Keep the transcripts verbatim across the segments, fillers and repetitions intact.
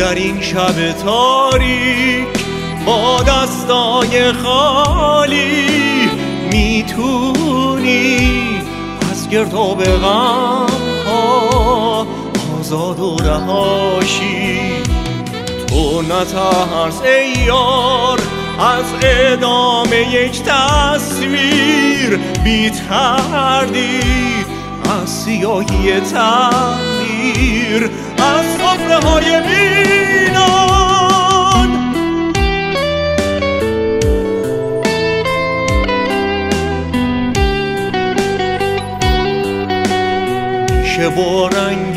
در این شب تاریک با دستای خالی میتونی از گرداب غم ها آزاد و رهاشی. تو نترس ای یار از ادامه یک تصویر، بی تردید از سیاهی تقدیر، از سفره های ویران. میشه با رنگ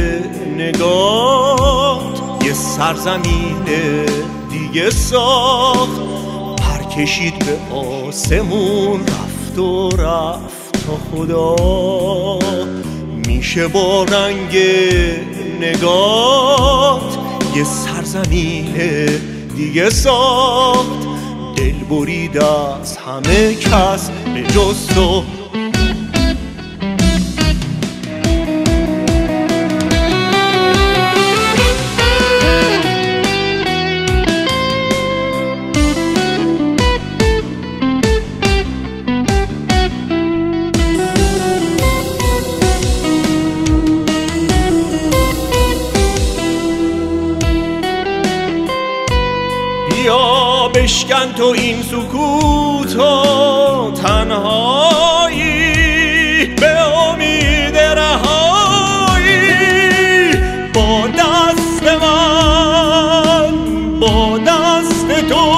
نگات یه سرزمین دیگه ساخت، پر کشید به آسمون رفت و رفت تا خدا. میشه با رنگ نگات یه سرزمین دیگه ساخت، دل برید از همه کس به جز تو. بیا بشکن تو این سکوت و تنهایی، به امید رهایی. با دست من با دست تو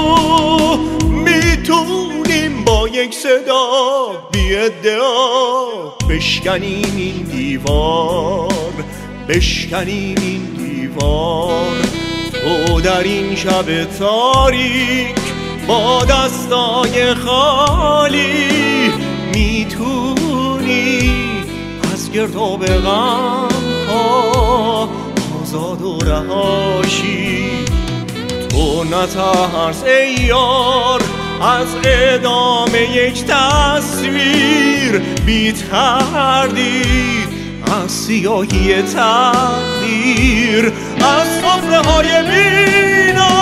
میتونیم با یک صدا بی ادعا بشکنیم این دیوار، بشکنیم این دیوار. تو در این شب تاریک با دستای خالی میتونی از گرداب غم ها آزاد و رهاشی. تو نترس ای یار از ادامه یک تصویر، بی تردید از سیاهی تقدیر، از سفره های ویران.